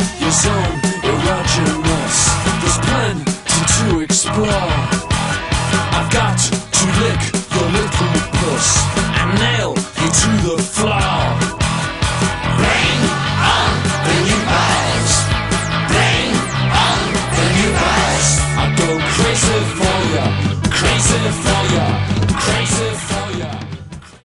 your zone erogenous. There's plenty to explore. I've got to lick your little puss and nail you to the floor. Bring on the new bags. Bring on the new bags. I go crazy for ya, crazy for ya.